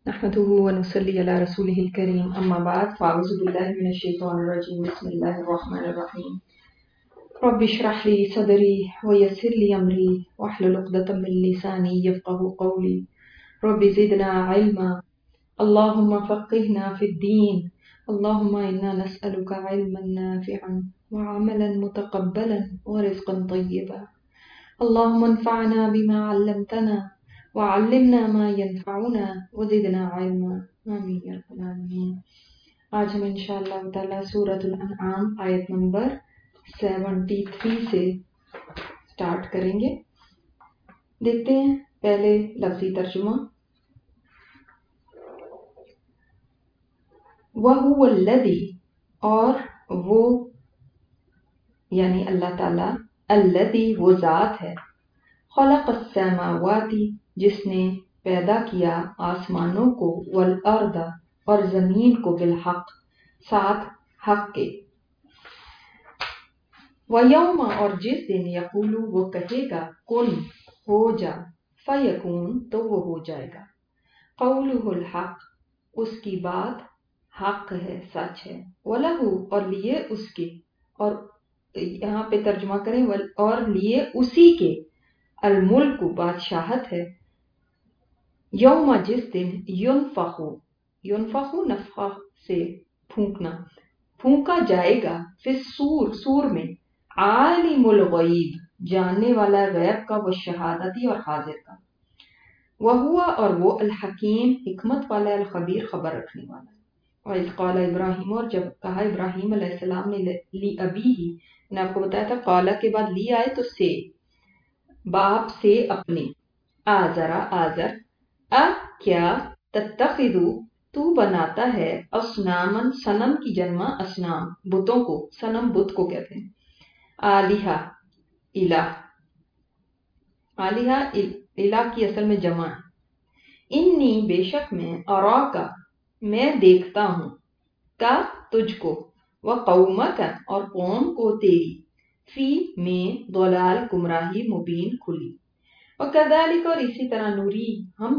نحمده ونصلي على رسوله الكريم أما بعد فأعوذ بالله من الشيطان الرجيم بسم الله الرحمن الرحيم رب اشرح لي صدري ويسر لي أمري واحلل عقدة من لساني يفقهوا قولي رب زدنا علما اللهم فقهنا في الدين اللهم إنا نسألك علما نافعا وعملا متقبلا ورزقا طيبا اللهم انفعنا بما علمتنا وعلمنا ما ينفعنا وزدنا علما آمین یا رب العالمین۔ آج ہم انشاءاللہ تعالی سورۃ الانعام آیت نمبر 73 سے سٹارٹ کریں گے۔ دیکھتے ہیں پہلے لفظی ترجمہ۔ وَهُوَ الَّذِي، اور وہ یعنی اللہ تعالی، الذی وہ ذات ہے، خلق السماوات جس نے پیدا کیا آسمانوں کو، والارض اور زمین کو، بالحق ساتھ حق کے، ویوم اور جس دن، یقول وہ کہے گا، کن ہو جا، فیکون تو وہ ہو جائے گا، قولہ الحق اس کی بات حق ہے، سچ ہے، وَلَهُ اور لیے اس کے، اور یہاں پہ ترجمہ کریں اور لیے اسی کے، الملک بادشاہت ہے، یوم جس دن، ینفخ نفخہ سے پھونکنا، پھونکا جائے گا، فی الصور سور میں، عالم الغیب جاننے والا غیب کا، والشہادتی اور حاضر کا، وہوا اور وہ، الحکیم حکمت والا، الخبیر خبر رکھنے والا۔ وَإِذْ قَالَ ابراہیم اور جب کہا ابراہیم علیہ السلام نے، لی ابیہ، میں نے آپ کو بتایا تھا قالا کے بعد لی آئے تو سے، باپ سے اپنے، آزرا آزر، کیا، تتخذو تو بناتا ہے، اصنامن صنم کی جمع اصنام بتوں کو، صنم بت کو کہتے ہیں، آلیہا الہ، آلیہا الہ کی اصل میں جمع ہے، انی بے شک میں، اراکا میں دیکھتا ہوں، کا تجھ کو، وقومک اور قوم کو تیری، فی میں، ضلال گمراہی، مبین کھلی، وکذالک اور اسی طرح، نوری ہم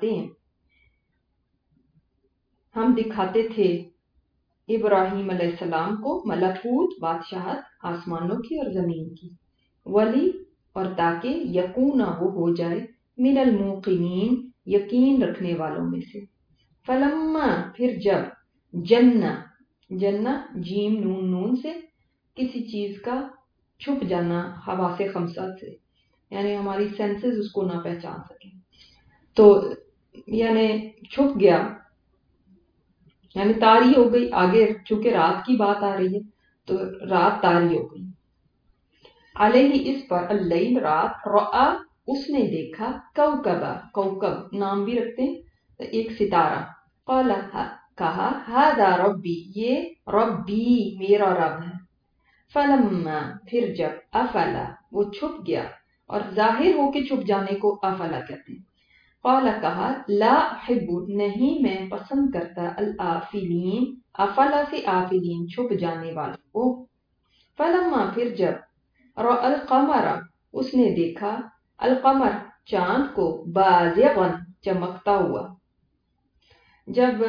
دکھاتے تھے، ابراہیم علیہ السلام کو، ملکوت بادشاہت آسمانوں کی اور زمین کی، ولی اور تاکہ، یکون وہ ہو جائے، من الموقنین یقین رکھنے والوں میں سے، فلما پھر جب، جنہ جیم نون سے، کسی چیز کا چھپ جانا، حواس خمسہ سے، یعنی ہماری سینسز اس کو نہ پہچان سکیں، تو یعنی چھپ گیا، یعنی تاری ہو گئی، آگے چونکہ رات کی بات آ رہی ہے تو رات تاری ہو گئی، علیہ اس پر، اللیل رات، رآ اس نے دیکھا، کوکبا کوکب نام بھی رکھتے ہیں ایک ستارہ، قال کہا، ھذا ربی یہ ربی میرا رب ہے، فلما پھر جب، افلا وہ چھپ گیا، اور ظاہر ہو کے چھپ جانے کو افلا کہتے ہیں، قال کہا، لا احب نہیں میں پسند کرتا، الآفلین افلا سے آفلین چھپ جانے والوں کو، فلما پھر جب، رأى القمر اس نے دیکھا، القمر چاند کو، بازغا چمکتا ہوا، جب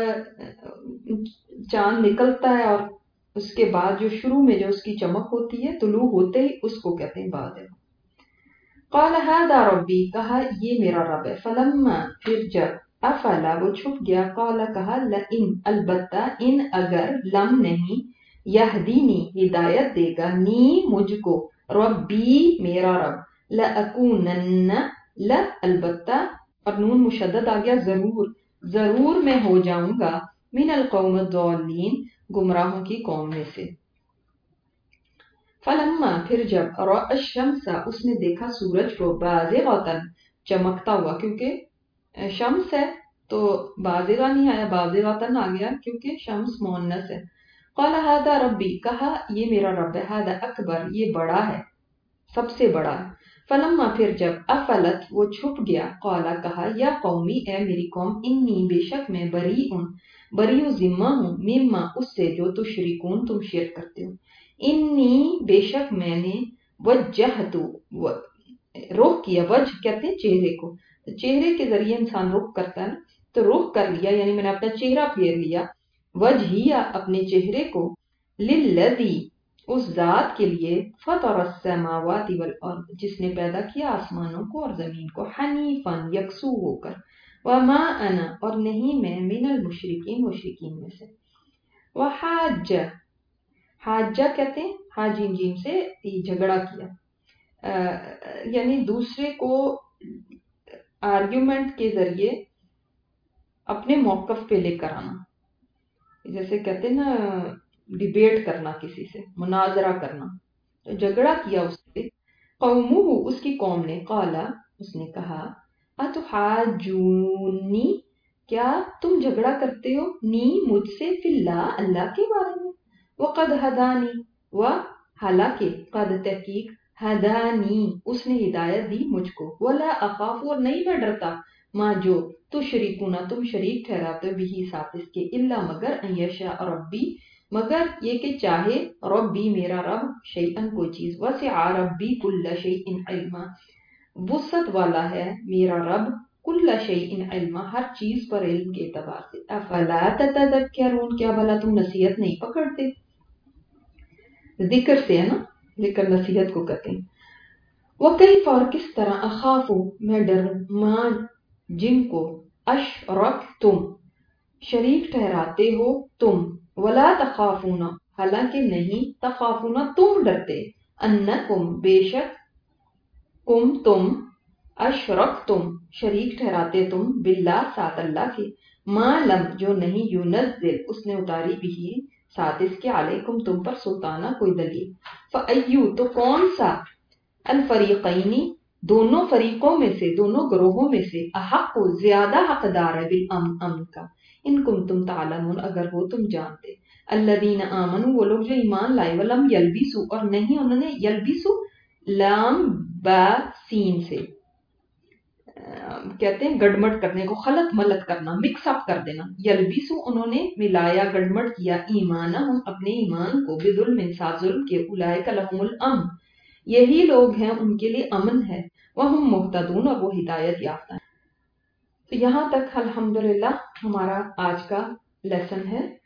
چاند نکلتا ہے اور اس کے بعد جو شروع میں جو اس کی چمک ہوتی ہے، طلوع ہوتے ہی اس کو کہتے ہیں بازغ، قال ھذا ربی کہا یہ میرا رب ہے، فلما پھر جب، افلا وہ چھپ گیا، قال کہا، لئن البتہ، ان اگر، لم نہیں، یہدینی ہدایت دے گا، نی مجھ کو، ربی میرا رب، لأکونن البتہ، اور نون مشدد آ گیا، ضرور میں ہو جاؤں گا، من القوم الضالین گمراہوں کی قوم میں سے، فلما پھر جب، رأى الشمس اس نے دیکھا سورج کو، بازغۃ چمکتا ہوا، کیونکہ شمس ہے تو بازغہ نہیں آیا، بازغۃ آ گیا کیونکہ شمس مؤنث ہے، قال ھذا ربی کہا یہ میرا رب ہے، ھذا اکبر یہ بڑا ہے، سب سے بڑا ہے، فلما پھر جب، افلت وہ چھپ گیا، قال کہا، یا قومی اے میری قوم، انی بے شک میں، بری ذمہ ہوں، مما اس سے، جو تشرکون تم شرک کرتے ہو، انی بے شک میں نے، وجہت رخ کیا، وجہ کہتے ہیں چہرے کو، چہرے کے ذریعے انسان رخ کرتا ہے، تو رخ رخ کر لیا یعنی میں نے اپنا چہرہ پھیر لیا، وجہیہ اپنے چہرے کو، للذی اس ذات کے لیے، فطر السماوات والارض جس نے پیدا کیا آسمانوں کو اور زمین کو، حنیفاً یکسو ہو کر، وما انا اور نہیں میں، من المشرکین مشرکین میں سے، وحاجہ حاجہ کہتے ہیں حاجیم جیم سے جھگڑا کیا، یعنی دوسرے کو آرگیومنٹ کے ذریعے اپنے موقف پہ لے کر آنا، جیسے کہتے ہیں نا ڈیبیٹ کرنا، کسی سے مناظرہ کرنا، تو جھگڑا کیا اس سے، قومہ اس کی قوم نے، قالا اس نے کہا، اتحاجونی کیا تم جھگڑا کرتے ہو، نی مجھ سے، فی اللہ اللہ کے بارے میں، وقد ہدانی و حالانکہ، قد تحقیق، ہدانی اس نے ہدایت دی مجھ کو، ولا اخاف اور نہیں میں ڈرتا، ما جو تشرکون تم شریک ٹھہراتے بھی ساتھ اس کے، الا مگر ان یشاء ربی مگر یہ کہ چاہے، ربی میرا رب، شیئن کوئی چیز، وسع ربی کل شیء علما وسعت والا ہے میرا رب، کل شیء علما ہر چیز پر علم کے اعتبار سے، افلا تتذکرون کیا بھلا تم نصیحت نہیں پکڑتے، ذکر سے ہے نا، ذکر نصیحت کو کہتے ہیں، وکیف اور کس طرح، اخاف میں ڈروں، ماں جن کو، اشرکتم شریک ٹھہراتے ہو تم، ولا تخافون حالانکہ نہیں، تخافون تم ڈرتے، انکم بے شک، کم تم، اشرکتم شریک ٹھہراتے تم، باللہ ساتھ اللہ کے، ما لم جو نہیں، یونزل اس نے اتاری بھی ساتھ اس کے، علیکم تم پر، سلطانہ کوئی دلیل، فایو تو کون سا، الفریقینی دونوں فریقوں میں سے، دونوں گروہوں میں سے، احق زیادہ حقدار ہے، بالامن امن کا، ان کم تم تعلمون اگر ہو تم جانتے، الذین آمنوا وہ لوگ جو ایمان لائے، ولم یلبسوا اور نہیں انہوں نے، یلبسوا لام با سین سے کہتے ہیں گڑمٹ کرنے کو، خلط ملط کرنا، مکس اپ کر دینا، یلبسوا انہوں نے ملایا، گڑمٹ کیا، ایمانہم اپنے ایمان کو، بظلم انصاف ظلم کے، اولئک لہم الامن یہی لوگ ہیں ان کے لیے امن ہے، وہم مہتدون اور وہ ہدایت یافتہ ہیں۔ تو یہاں تک الحمدللہ ہمارا آج کا لیسن ہے۔